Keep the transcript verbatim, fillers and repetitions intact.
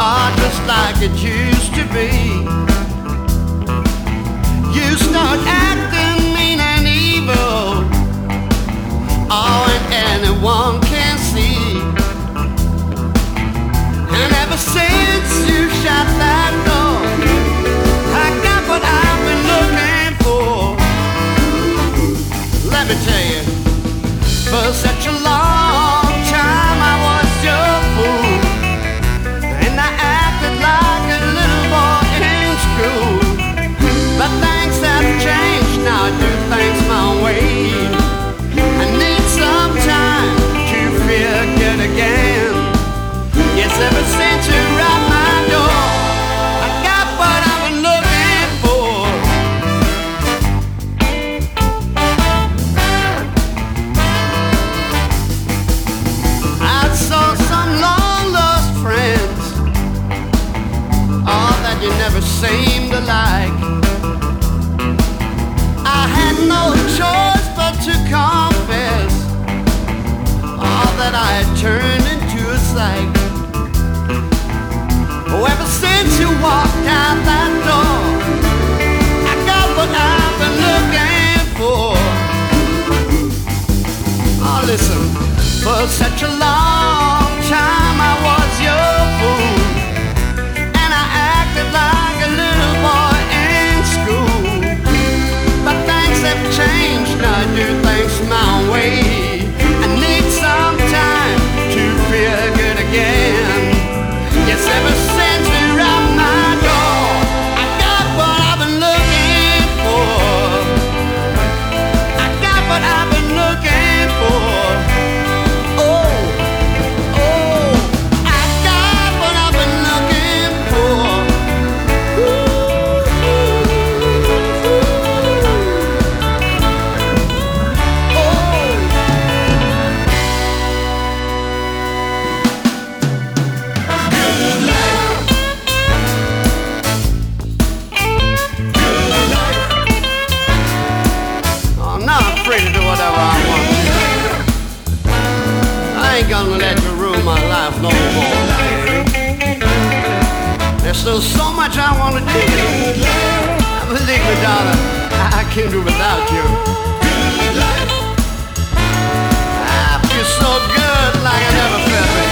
are just like it used to be. You start acting mean and evil, oh, and anyone can see. And ever since you shut that door, I got what I've been looking for. Let me tell you, for such a long time I was your fool, and I acted like a little boy in school. But things have changed, now I do things my way. I need some time to feel good again. Yes, ever since you rocked my door, I got what I've been looking for. I saw some long-lost friends, all that you never seemed to like. I had no choice but to confess all that I had turned into a sight. Oh, ever since you walked out that door, I got what I've been looking for. Oh, listen, for such a long time I was your fool, and I acted like a little boy in school. But things have changed, now I do things my way. I need some time to feel good again. Yes, ever since you rocked my door, I got what I've been looking for. I got what I've been looking for. Oh, oh, I got what I've been looking for. To do whatever I want to. I ain't gonna let you ruin my life no more, baby. There's still so much I wanna do. Believe me, darling, I can't do without you. I feel so good like I never felt before.